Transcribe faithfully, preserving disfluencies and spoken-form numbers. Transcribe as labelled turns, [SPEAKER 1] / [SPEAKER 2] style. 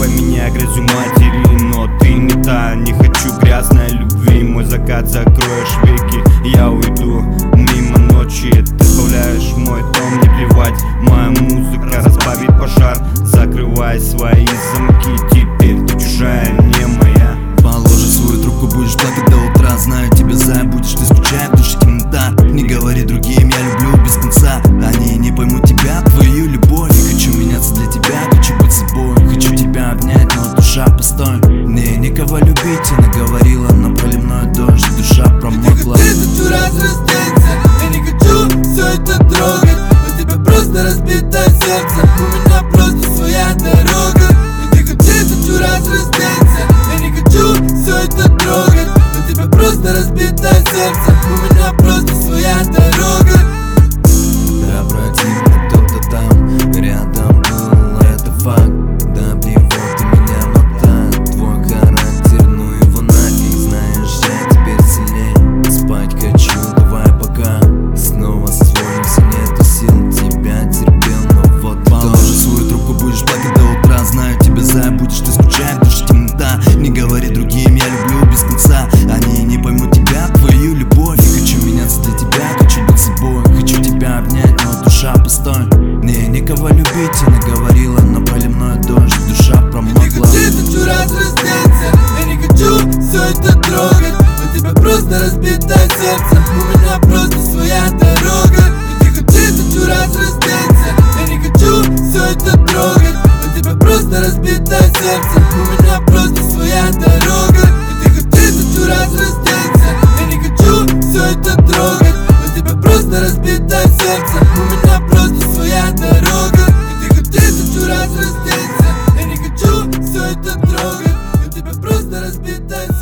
[SPEAKER 1] поменяй грязью матери. Но ты не та, не хочу грязной любви. Мой закат закроешь веки, я уйду мимо ночи. Ты сбавляешь мой тон, не плевать, моя музыка разбавит пожар. Закрывай свои замки, теперь ты чужая, не моя.
[SPEAKER 2] Положишь свою трубку, будешь плакать до утра. Знаю тебя, зая, будешь ты скучать, в душе темнота. Не говори другим, я люблю без конца. Они не поймут тебя, твою любовь. Не хочу меняться для тебя, хочу быть собой. Хочу тебя обнять, но душа постой. Мне никого любить, она говорила, но проливной дождь, душа промокла.
[SPEAKER 3] Я не хочу разрастаться, я не хочу все это трогать. У тебя просто разбитое сердце, у меня просто своя дорога. Я не хочу разрастаться, я не хочу все это трогать. У тебя просто разбитое сердце, у меня просто своя дорога.
[SPEAKER 2] Да, противно, кто-то там рядом был, это факт. Да, его ты меня мотает, твой характер, ну его нафиг. Знаешь, я теперь сильнее, спать хочу, давай пока. Снова сводимся, нету сил, тебя терпел, но вот положишь свою трубку, будешь плакать до утра. Знаю тебя, зая, будешь ты скучать, в душе темнота. Не говори другим, я люблю без конца. Они не поймут тебя, твою любовь. Не хочу меняться для тебя, хочу быть собой. Хочу тебя обнять, но душа постой. Мне никого любить, она говорила, но проливной дождь, душа промокла.
[SPEAKER 3] Я не хочу разрастаться, я не хочу все это трогать. У тебя просто разбитое сердце, у меня просто своя дорога. Я не хочу разрастаться, я не хочу все это трогать. У тебя просто разбитое сердце, у меня просто своя дорога. Я не хочу разрастаться, я не хочу все это трогать. У тебя просто разбитое сердце, у меня просто своя дорога. Я не хочу разрастаться, я не хочу все это трогать. У тебя просто разбитое сердце.